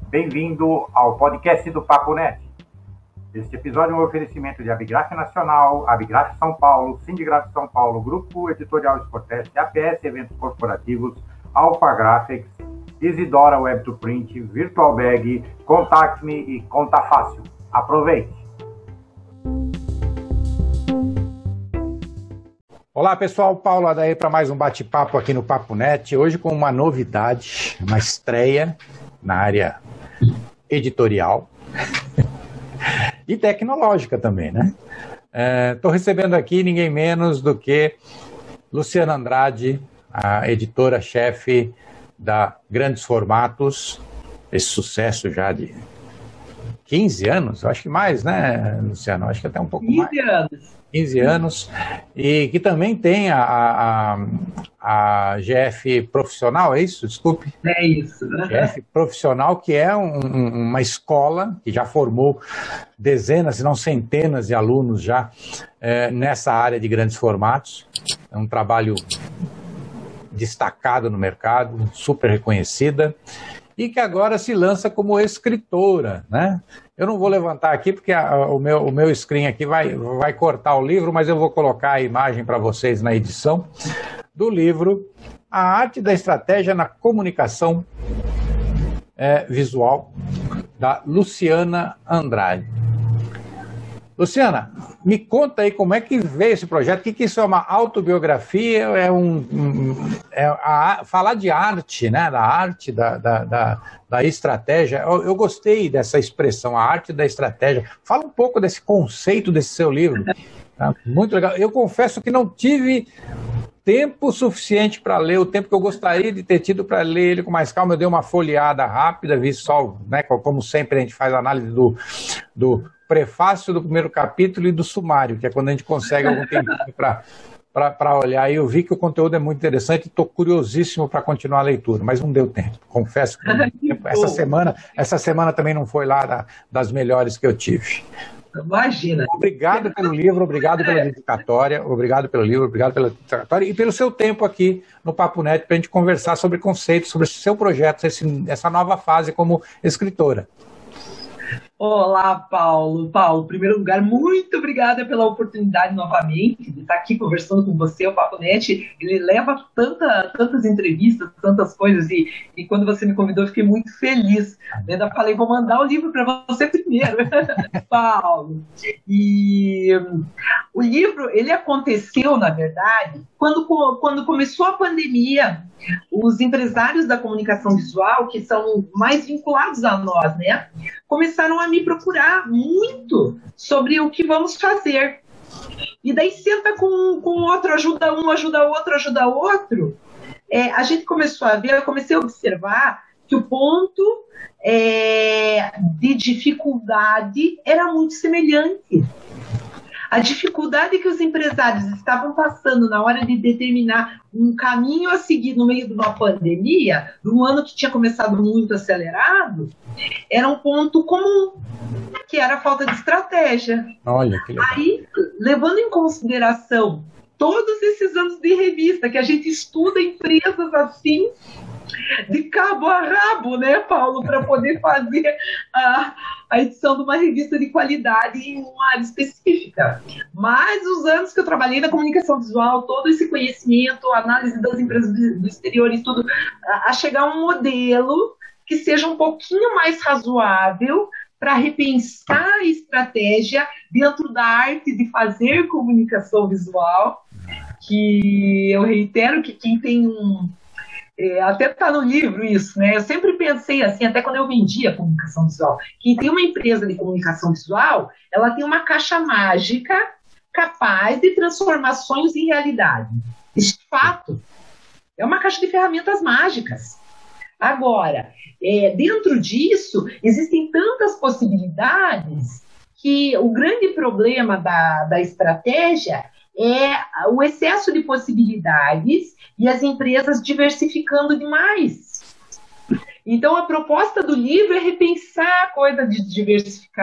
Bem-vindo ao podcast do Papo Net. Este episódio é um oferecimento de Abigraf Nacional, Abigraf São Paulo, Sindigraf São Paulo, Grupo Editorial Sportest, APS Eventos Corporativos, Alpha Graphics, Isidora Web2Print, Virtual Bag, Contact Me e Conta Fácil. Aproveite! Olá pessoal, Paulo Adair para mais um bate-papo aqui no Papo Net, hoje com uma novidade, uma estreia na área editorial e tecnológica também, né? Estou recebendo aqui ninguém menos do que Luciana Andrade, a editora-chefe da Grandes Formatos, esse sucesso já de 15 anos, acho que mais, né, Luciano? Acho que até um pouco mais. 15 anos. 15 anos, e que também tem a GF Profissional, é isso? Desculpe. É isso. GF Profissional, que é uma escola que já formou dezenas, se não centenas de alunos já nessa área de grandes formatos. É um trabalho destacado no mercado, super reconhecida, e que agora se lança como escritora, né? Eu não vou levantar aqui porque o meu screen aqui vai cortar o livro, mas eu vou colocar a imagem para vocês na edição do livro A Arte da Estratégia na Comunicação Visual, da Luciana Andrade. Luciana, me conta aí como é que veio esse projeto, o que isso é uma autobiografia, falar de arte, né, da arte, da estratégia. Eu gostei dessa expressão, a arte da estratégia. Fala um pouco desse conceito desse seu livro, tá? Muito legal. Eu confesso que não tive tempo suficiente para ler, o tempo que eu gostaria de ter tido para ler ele com mais calma. Eu dei uma folheada rápida, vi só, né, como sempre a gente faz a análise do prefácio do primeiro capítulo e do sumário, que é quando a gente consegue algum tempo para olhar. E eu vi que o conteúdo é muito interessante e estou curiosíssimo para continuar a leitura, mas não deu tempo. Confesso que não deu tempo. Essa semana também não foi lá das melhores que eu tive. Imagina. Obrigado pelo livro, obrigado pela dedicatória, obrigado pelo livro, obrigado pela dedicatória e pelo seu tempo aqui no Papo Net para a gente conversar sobre conceitos, sobre esse seu projeto, essa nova fase como escritora. Olá, Paulo. Paulo, em primeiro lugar, muito obrigada pela oportunidade novamente de estar aqui conversando com você. O Papo Net, ele leva tantas entrevistas, tantas coisas, e quando você me convidou, eu fiquei muito feliz. Eu ainda falei, vou mandar o livro para você primeiro, Paulo. E o livro, ele aconteceu, na verdade, quando começou a pandemia. Os empresários da comunicação visual, que são mais vinculados a nós, né, começaram a me procurar muito sobre o que vamos fazer. E daí senta com outro, ajuda um, ajuda outro, ajuda outro. A gente começou a ver, eu comecei a observar que o ponto de dificuldade era muito semelhante. A dificuldade que os empresários estavam passando na hora de determinar um caminho a seguir no meio de uma pandemia, num ano que tinha começado muito acelerado, era um ponto comum, que era a falta de estratégia. Olha, que legal. Aí, levando em consideração todos esses anos de revista, que a gente estuda empresas assim, de cabo a rabo, né, Paulo, para poder fazer a edição de uma revista de qualidade em uma área específica. Mas os anos que eu trabalhei na comunicação visual, todo esse conhecimento, análise das empresas do exterior e tudo, a chegar a um modelo que seja um pouquinho mais razoável para repensar a estratégia dentro da arte de fazer comunicação visual, que eu reitero que quem tem até está no livro isso, né? Eu sempre pensei assim, até quando eu vendia comunicação visual. Quem tem uma empresa de comunicação visual, ela tem uma caixa mágica capaz de transformar sonhos em realidade. Isso é fato. É uma caixa de ferramentas mágicas. Agora, dentro disso, existem tantas possibilidades que o grande problema da estratégia é o excesso de possibilidades e as empresas diversificando demais. Então, a proposta do livro é repensar a coisa de diversificar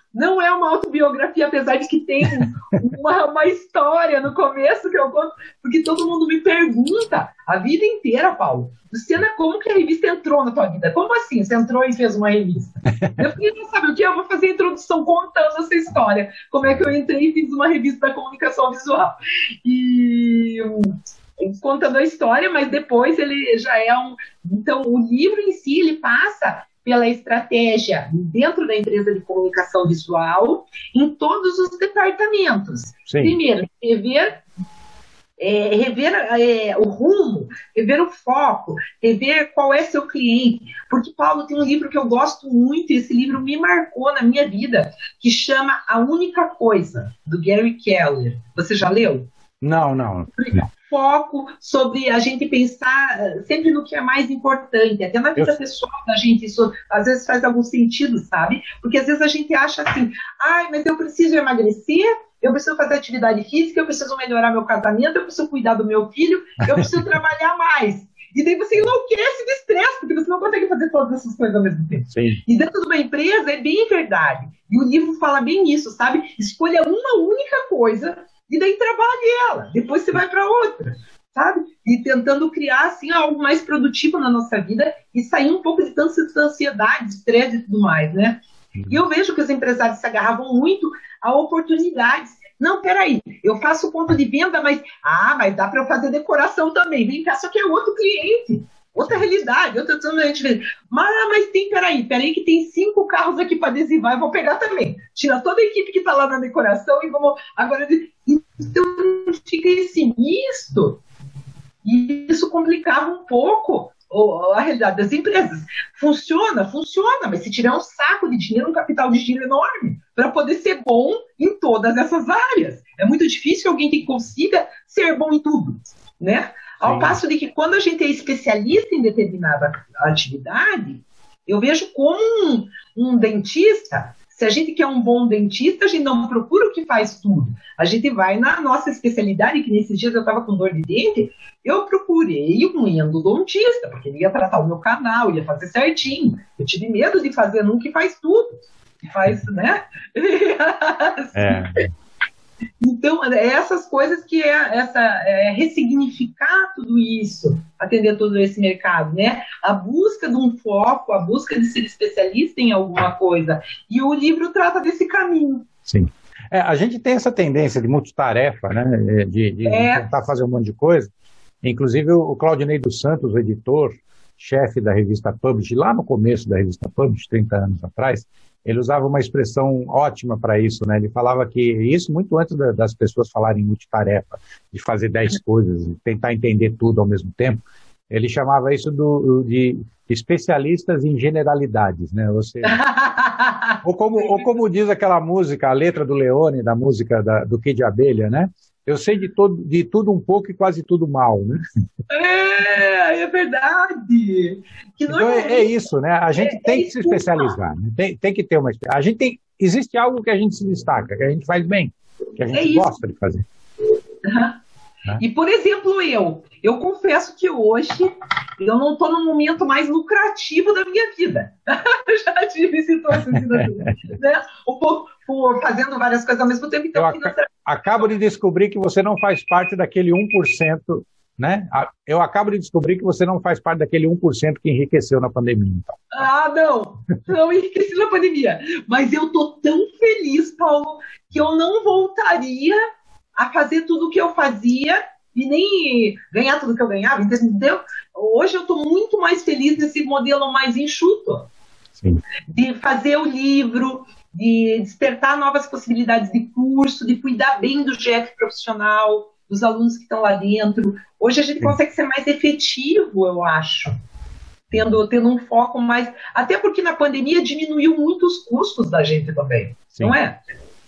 Não é uma autobiografia, apesar de que tem uma história no começo que eu conto, porque todo mundo me pergunta a vida inteira, Paulo, Luciana, como que a revista entrou na tua vida? Como assim? Você entrou e fez uma revista? Eu falei, não sabe o que? Eu vou fazer a introdução contando essa história. Como é que eu entrei e fiz uma revista da comunicação visual. E contando a história, mas depois ele já é um... Então, o livro em si, ele passa pela estratégia dentro da empresa de comunicação visual em todos os departamentos. Sim. Primeiro, rever o rumo, rever o foco, rever qual é seu cliente. Porque, Paulo, tem um livro que eu gosto muito, e esse livro me marcou na minha vida, que chama A Única Coisa, do Gary Keller. Você já leu? Não. Foco sobre a gente pensar sempre no que é mais importante, até na vida pessoal da gente, isso às vezes faz algum sentido, sabe? Porque às vezes a gente acha assim, mas eu preciso emagrecer, eu preciso fazer atividade física, eu preciso melhorar meu casamento, eu preciso cuidar do meu filho, eu preciso trabalhar mais. E daí você enlouquece de estresse, porque você não consegue fazer todas essas coisas ao mesmo tempo. Sim. E dentro de uma empresa é bem verdade. E o livro fala bem isso, sabe? Escolha uma única coisa e daí trabalhe ela, depois você vai para outra, sabe? E tentando criar, assim, algo mais produtivo na nossa vida e sair um pouco de tanta ansiedade, estresse e tudo mais, né? E eu vejo que os empresários se agarravam muito a oportunidades. Não, peraí, eu faço ponto de venda, mas dá para eu fazer decoração também. Vem cá, só que é outro cliente, outra realidade, outra gente. Mas peraí, que tem 5 carros aqui para adesivar, eu vou pegar também. Tira toda a equipe que está lá na decoração e vamos agora... Então fica esse misto, e isso complicava um pouco a realidade das empresas. Funciona, mas se tiver um saco de dinheiro, um capital de giro enorme, para poder ser bom em todas essas áreas. É muito difícil alguém que consiga ser bom em tudo, né? Ao passo de que quando a gente é especialista em determinada atividade, eu vejo como um dentista. Se a gente quer um bom dentista, a gente não procura o que faz tudo. A gente vai na nossa especialidade, que nesses dias eu estava com dor de dente, eu procurei um endodontista, porque ele ia tratar o meu canal, ia fazer certinho. Eu tive medo de fazer num que faz tudo. Que faz, né? Então, essas coisas que ressignificar tudo isso, atender todo esse mercado, né? A busca de um foco, a busca de ser especialista em alguma coisa. E o livro trata desse caminho. Sim. A gente tem essa tendência de multitarefa, né? De tentar fazer um monte de coisa. Inclusive, o Claudinei dos Santos, o editor, chefe da revista Publish, lá no começo da revista Publish, 30 anos atrás, ele usava uma expressão ótima para isso, né? Ele falava que isso muito antes das pessoas falarem multitarefa, de fazer 10 coisas, de tentar entender tudo ao mesmo tempo. Ele chamava isso de especialistas em generalidades, né? Ou seja, ou como diz aquela música, a letra do Leone, da música do Kid de Abelha, né? Eu sei de tudo um pouco e quase tudo mal, né? É verdade. Então é isso, né? A gente tem que se especializar, né? Tem que ter uma... Existe algo que a gente se destaca, que a gente faz bem, que a gente gosta de fazer. Uhum. E, por exemplo, eu confesso que hoje eu não estou no momento mais lucrativo da minha vida. Já tive situações, né? Um pouco fazendo várias coisas ao mesmo tempo. Então, acabo de descobrir que você não faz parte daquele 1%, né? Eu acabo de descobrir que você não faz parte daquele 1% que enriqueceu na pandemia. Então. Não enriqueci na pandemia. Mas eu estou tão feliz, Paulo, que eu não voltaria a fazer tudo o que eu fazia e nem ganhar tudo que eu ganhava, entendeu? Hoje eu estou muito mais feliz nesse modelo mais enxuto. Sim. De fazer o livro, de despertar novas possibilidades de curso, de cuidar bem do GF profissional, dos alunos que estão lá dentro. Hoje a gente consegue ser mais efetivo, eu acho, tendo um foco mais... Até porque na pandemia diminuiu muito os custos da gente também, não é?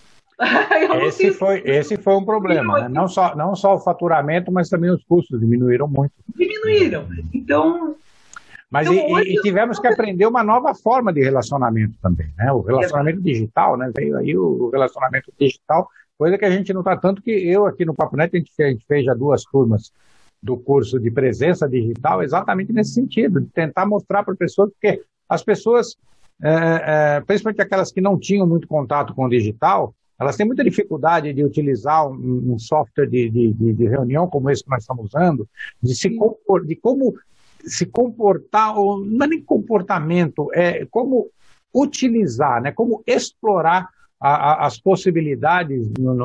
Esse foi um problema, né? Não só o faturamento, mas também os custos diminuíram muito. Então... Mas e tivemos que aprender uma nova forma de relacionamento também, né? O relacionamento digital, né? Veio aí o relacionamento digital, coisa que a gente não está tanto, que eu aqui no Papo Net, a gente fez já 2 turmas do curso de presença digital exatamente nesse sentido, de tentar mostrar para pessoas, porque as pessoas principalmente aquelas que não tinham muito contato com o digital, elas têm muita dificuldade de utilizar um software de reunião como esse que nós estamos usando, de como se comportar, ou não é nem comportamento, é como utilizar, né, como explorar as possibilidades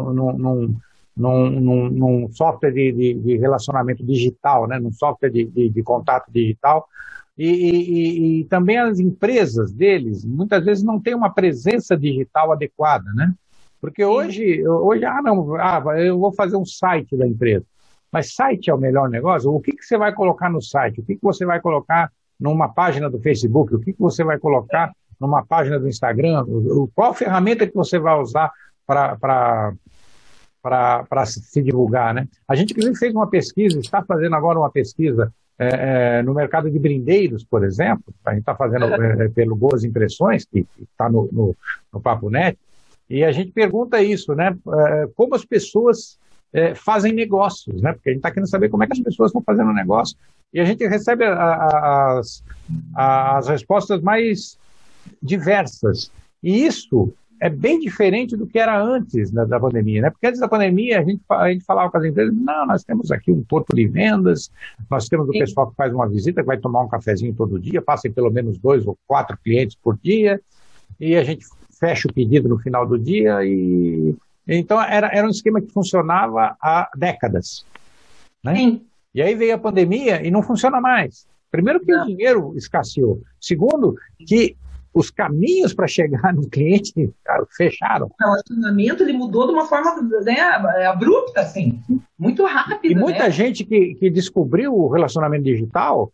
num software de relacionamento digital, né, num software de contato digital. E também as empresas deles, muitas vezes não têm uma presença digital adequada, né? Porque hoje eu vou fazer um site da empresa. Mas site é o melhor negócio? O que você vai colocar no site? O que você vai colocar numa página do Facebook? O que você vai colocar numa página do Instagram? Qual ferramenta que você vai usar para se divulgar, né? A gente, inclusive, fez uma pesquisa, está fazendo agora uma pesquisa no mercado de brindeiros, por exemplo. A gente está fazendo pelo Boas Impressões, que está no Papo Net, e a gente pergunta isso, né? Como as pessoas fazem negócios, né? Porque a gente está querendo saber como é que as pessoas estão fazendo negócio. E a gente recebe as respostas mais diversas. E isso é bem diferente do que era antes da pandemia, né? Porque antes da pandemia a gente falava com as empresas, não, nós temos aqui um corpo de vendas, nós temos o pessoal que faz uma visita, que vai tomar um cafezinho todo dia, passa em pelo menos 2 ou 4 clientes por dia, e a gente fecha o pedido no final do dia. Então era um esquema que funcionava há décadas, né? Sim. E aí veio a pandemia e não funciona mais. Primeiro que o dinheiro escasseou. Segundo, que os caminhos para chegar no cliente fecharam. O relacionamento ele mudou de uma forma, né, abrupta, assim, muito rápida. E muita gente que descobriu o relacionamento digital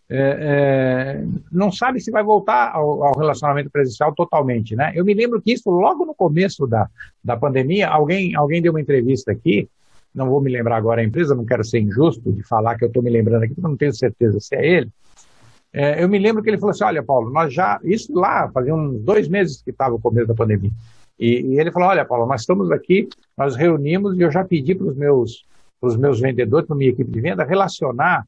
não sabe se vai voltar ao relacionamento presencial totalmente, né? Eu me lembro que isso logo no começo da pandemia, alguém deu uma entrevista aqui, não vou me lembrar agora a empresa, não quero ser injusto de falar que eu estou me lembrando aqui, porque eu não tenho certeza se é ele. Eu me lembro que ele falou assim, olha, Paulo, isso lá fazia uns 2 meses que estava o começo da pandemia, e ele falou, olha, Paulo, nós estamos aqui, nós reunimos e eu já pedi para os meus vendedores, para a minha equipe de venda, relacionar,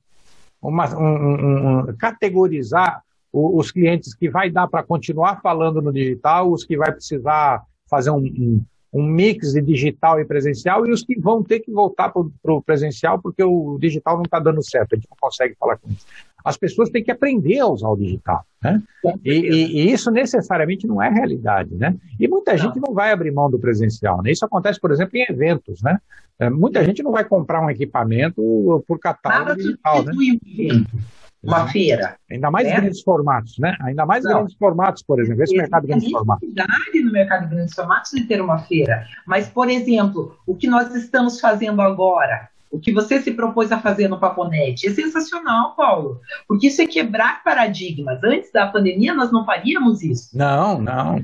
categorizar os clientes que vai dar para continuar falando no digital, os que vai precisar fazer um mix de digital e presencial, e os que vão ter que voltar para o presencial porque o digital não está dando certo, a gente não consegue falar com eles. As pessoas têm que aprender a usar o digital, né? E isso necessariamente não é realidade, né? E muita gente não vai abrir mão do presencial, né? Isso acontece, por exemplo, em eventos, né? Muita gente não vai comprar um equipamento por catálogo digital, né? Uma feira. Ainda mais grandes formatos, né? Ainda mais grandes formatos, por exemplo. Esse mercado de grandes formatos. No mercado de grandes formatos de ter uma feira. Mas, por exemplo, o que nós estamos fazendo agora, o que você se propôs a fazer no Papo Net, é sensacional, Paulo. Porque isso é quebrar paradigmas. Antes da pandemia, nós não faríamos isso. Não.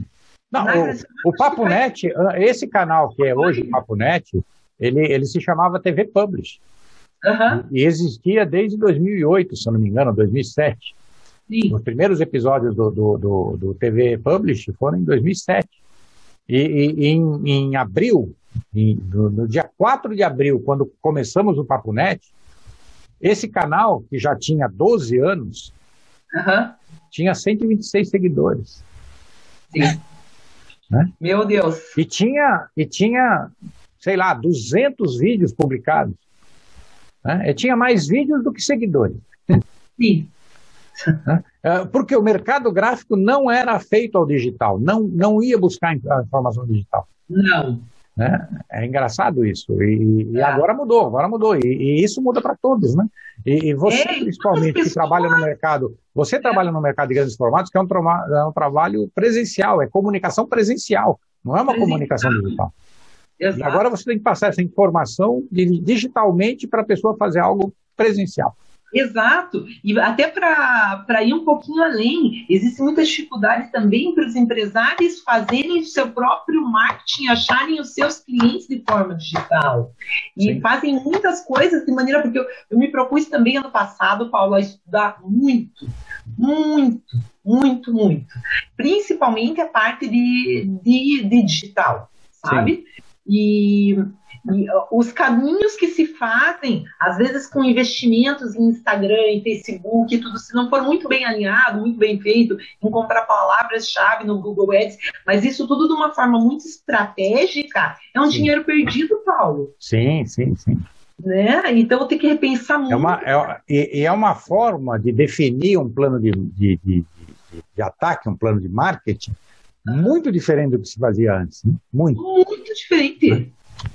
O Papo Net, esse canal que é hoje o Papo Net, ele se chamava TV Publish. Uhum. E existia desde 2008, se eu não me engano, 2007. Sim. Os primeiros episódios do TV Publish foram em 2007. E em abril, no dia 4 de abril, quando começamos o Papo Net, esse canal, que já tinha 12 anos, tinha 126 seguidores. Sim. Né? Meu Deus! E tinha, sei lá, 200 vídeos publicados. Né? Tinha mais vídeos do que seguidores. Sim. Porque o mercado gráfico não era feito ao digital, não ia buscar a informação digital. Não. Né? É engraçado isso. E agora mudou. E isso muda para todos, né? E você, principalmente, que trabalha no mercado, trabalha no mercado de grandes formatos, que é um trabalho presencial, é comunicação presencial, não é uma comunicação digital. Exato. E agora você tem que passar essa informação digitalmente para a pessoa fazer algo presencial. Exato, e até para ir um pouquinho além, existe muita dificuldade também para os empresários fazerem o seu próprio marketing, acharem os seus clientes de forma digital. E Sim. fazem muitas coisas de maneira, porque eu me propus também ano passado, Paulo, a estudar muito, principalmente a parte de digital, sabe? E os caminhos que se fazem, às vezes com investimentos em Instagram, em Facebook e tudo, se não for muito bem alinhado, muito bem feito, em comprar palavras-chave no Google Ads, mas isso tudo de uma forma muito estratégica, é um dinheiro perdido, Paulo. Sim. Né? Então tem que repensar muito. É uma forma de definir um plano de ataque, um plano de marketing, muito diferente do que se fazia antes. Né? Muito diferente.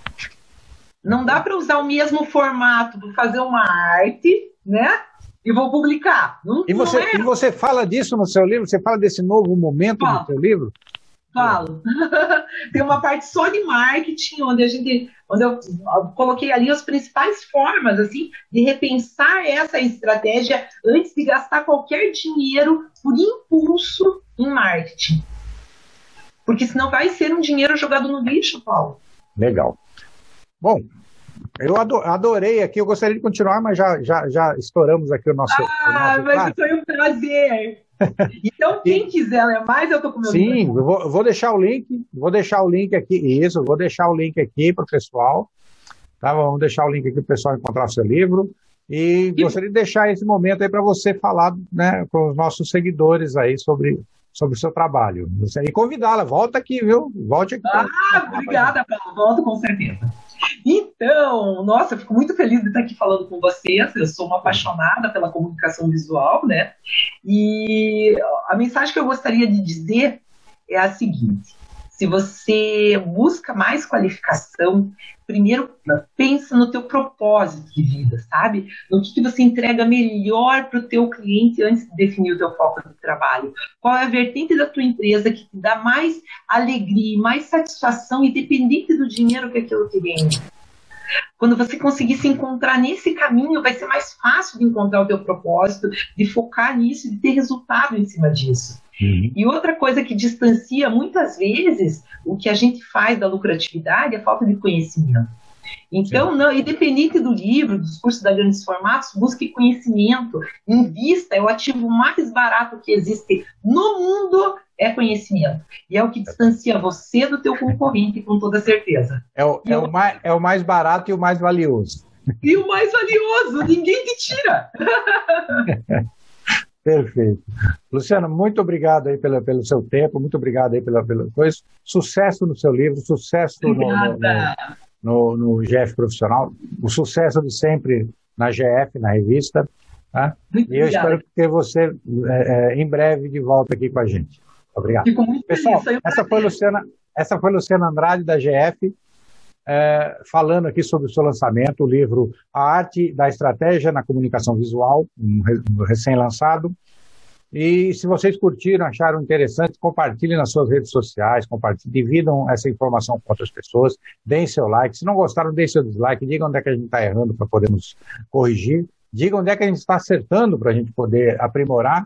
Não dá para usar o mesmo formato para fazer uma arte, né? E vou publicar. E você fala disso no seu livro? Você fala desse novo momento no seu livro? Falo. Tem uma parte só de marketing, onde eu coloquei ali as principais formas assim, de repensar essa estratégia antes de gastar qualquer dinheiro por impulso em marketing. Porque senão vai ser um dinheiro jogado no lixo, Paulo. Legal. Bom, eu adorei aqui, eu gostaria de continuar, mas já estouramos aqui o nosso... Mas foi um prazer. Então, quem quiser ler mais, eu estou com o meu livro. Sim, eu vou deixar o link aqui, isso, vou deixar o link aqui para o pessoal, tá? Vamos deixar o link aqui para o pessoal encontrar o seu livro, e gostaria de deixar esse momento aí para você falar, né, com os nossos seguidores aí sobre o seu trabalho. E convidá-la, volta aqui, viu? Volte aqui. Obrigada, Paulo, volto com certeza. Então, nossa, eu fico muito feliz de estar aqui falando com vocês. Eu sou uma apaixonada pela comunicação visual, né? E a mensagem que eu gostaria de dizer é a seguinte: se você busca mais qualificação, primeiro pensa no teu propósito de vida, sabe? No que você entrega melhor para o teu cliente antes de definir o teu foco de trabalho. Qual é a vertente da tua empresa que te dá mais alegria, mais satisfação, independente do dinheiro que aquilo te rende. Quando você conseguir se encontrar nesse caminho, vai ser mais fácil de encontrar o teu propósito, de focar nisso, de ter resultado em cima disso. E outra coisa que distancia muitas vezes o que a gente faz da lucratividade é a falta de conhecimento. Então, não, independente do livro, dos cursos da Grandes Formatos, busque conhecimento, invista, é o ativo mais barato que existe no mundo, é conhecimento. E é o que distancia você do teu concorrente, com toda certeza. É o mais barato e o mais valioso. E o mais valioso, ninguém te tira. Perfeito. Luciana, muito obrigado aí pelo seu tempo, muito obrigado aí pela coisa. Sucesso no seu livro, sucesso no GF Profissional, o sucesso de sempre na GF, na revista. Tá? E eu espero ter você em breve de volta aqui com a gente. Obrigado. Fico muito Pessoal, feliz. essa foi Luciana Andrade, da GF, falando aqui sobre o seu lançamento, o livro A Arte da Estratégia na Comunicação Visual, recém-lançado. E se vocês curtiram, acharam interessante, compartilhem nas suas redes sociais, dividam essa informação com outras pessoas, deem seu like. Se não gostaram, deem seu dislike, digam onde é que a gente está errando para podermos corrigir, digam onde é que a gente está acertando para a gente poder aprimorar.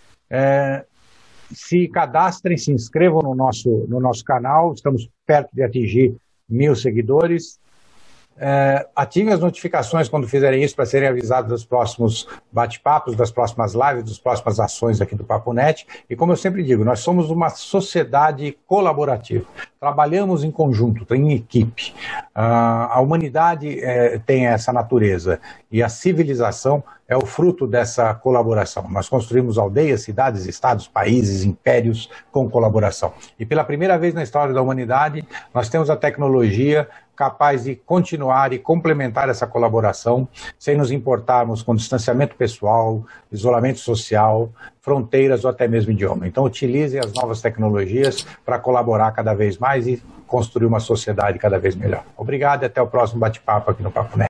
Se cadastrem, se inscrevam no nosso canal, estamos perto de atingir 1000 seguidores. Ativem as notificações quando fizerem isso para serem avisados dos próximos bate-papos, das próximas lives, das próximas ações aqui do Papo Net. E como eu sempre digo, nós somos uma sociedade colaborativa. Trabalhamos em conjunto, em equipe. A humanidade tem essa natureza e a civilização é o fruto dessa colaboração. Nós construímos aldeias, cidades, estados, países, impérios com colaboração. E pela primeira vez na história da humanidade, nós temos a tecnologia capaz de continuar e complementar essa colaboração, sem nos importarmos com distanciamento pessoal, isolamento social, fronteiras ou até mesmo idioma. Então, utilizem as novas tecnologias para colaborar cada vez mais e construir uma sociedade cada vez melhor. Obrigado e até o próximo bate-papo aqui no Papo Net.